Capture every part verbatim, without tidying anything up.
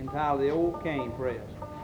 entitled The Old Cane Press.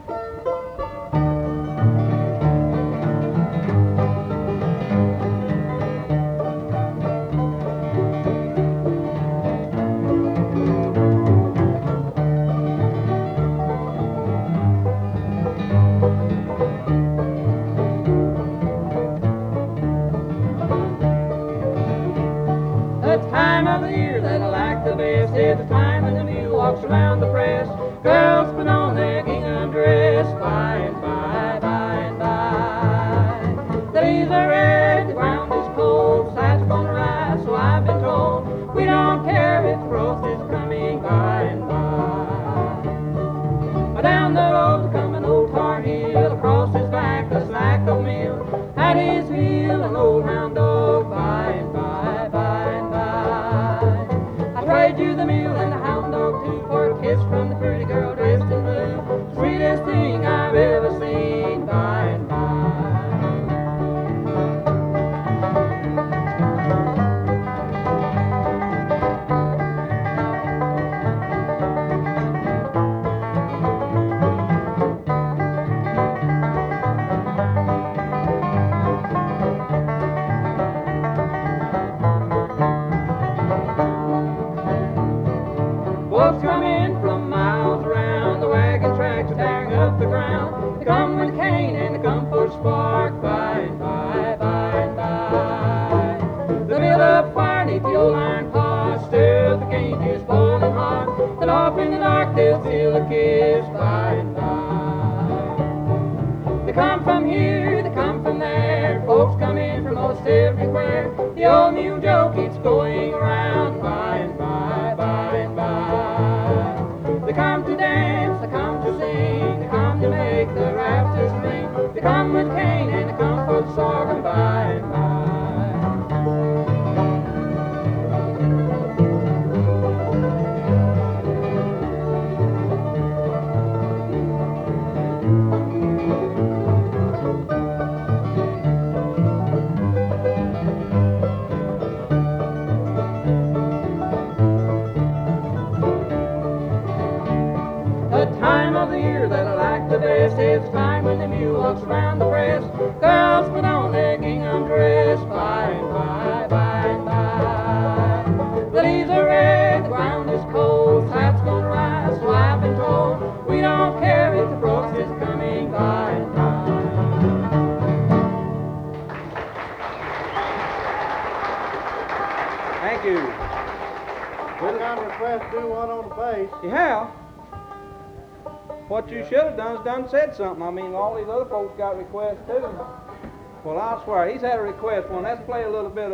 The time of the year that I like the best is the time when the mule walks around the press. Girls put on their gingham dress by and by, by and by. The leaves are red, the ground is cold, side's gonna rise, so I've been told. We don't care if frost is coming by and by. Down the road come an old tar heel, across his back a slack of meal. At his heel an old hound dog by and by, by and by. I trade you the mule and the hound dog too for a kiss from the pretty girl dressed in blue. Sweetest thing I've ever seen by and by. Folks come in from miles around, the wagon tracks are tearing up the ground. They come with a cane and they come for a spark by and by, by and by. They build up fire neath the old iron pot, stir up the cane juice boiling hot. Then off in the dark they'll steal a kiss by and by. They come from here, they come from there, folks come in from most everywhere. The old mule joke keeps going around by and by, by and by. They come to dance, they come to sing, they come to make the rafters ring. They come with cane and they come for the sorghum by and by. The time of the year that I like the best is the time when the mule walks around the press. Girls put on their gingham dress by and by, by and by. The leaves are red, the ground is cold, side's gonna rise, so I've been told. We don't care if the frost is coming by and by. Thank you. We got a request to do one on the bass. Yeah. What you should have done is done said something. I mean, all these other folks got requests too. Well, I swear, he's had a request one. Let's play a little bit of